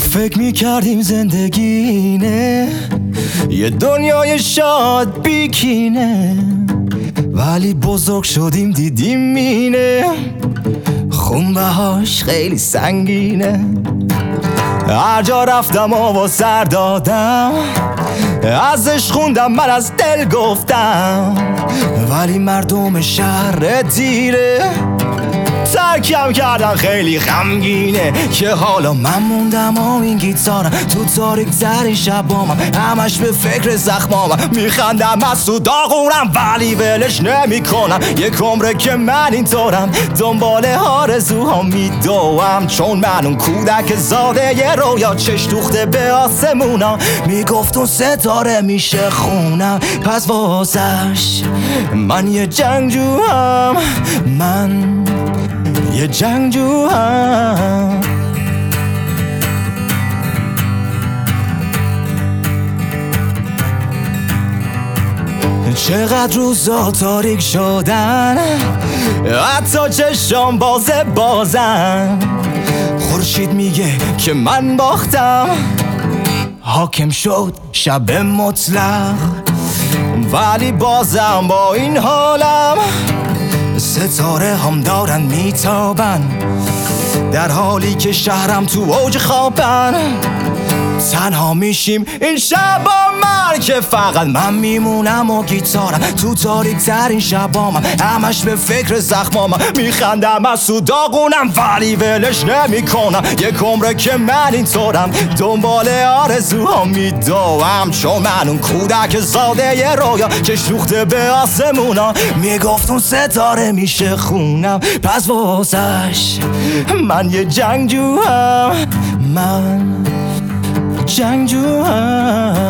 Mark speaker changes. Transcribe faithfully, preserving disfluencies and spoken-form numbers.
Speaker 1: فکر میکردیم زندگینه یه دنیای شاد بیکینه، ولی بزرگ شدیم دیدیم مینه خونبهاش خیلی سنگینه. هر جا رفتم آوا سر دادم، ازش خوندم من از دل گفتم، ولی مردم شهر دیره ترکم کردن خیلی غمگینه که حالا من موندم و این گیتارم تو تاریک ترین شبامم، همش به فکر زخمامم، میخندم از تو داغونم ولی ولش نمی کنم. یک عمره که من اینطورم دنبال آرزوها میدوم، چون من اون کودک زاده یه رویا چش دوخته به آسمونم، میگفت اون ستاره میشه خونم، پس واسش من یه جنگجو هم، من یه جنگجو هم. چقدر روزا تاریک شدن، حتی چشام باز بازن، خورشید میگه که من باختم، حاکم شد شب مطلق، ولی بازم با این حالم ستاره هم دارن میتابن، در حالی که شهرم تو اوج خوابن. تنها میشیم این شبا من که فقط من میمونم و گیتارم تو تاریک ترین شبامم، همش به فکر زخمامم، میخندم از تو داغونم ولی ولش نمی کنم. یک عمره که من اینطورم دنبال آرزوها میدوم، چون من اون کودک زاده یه رویا چش دوخته به آسمونا، میگفت اون ستاره میشه خونم، پس واسش من یه جنگجو هم، من جنگجو هم.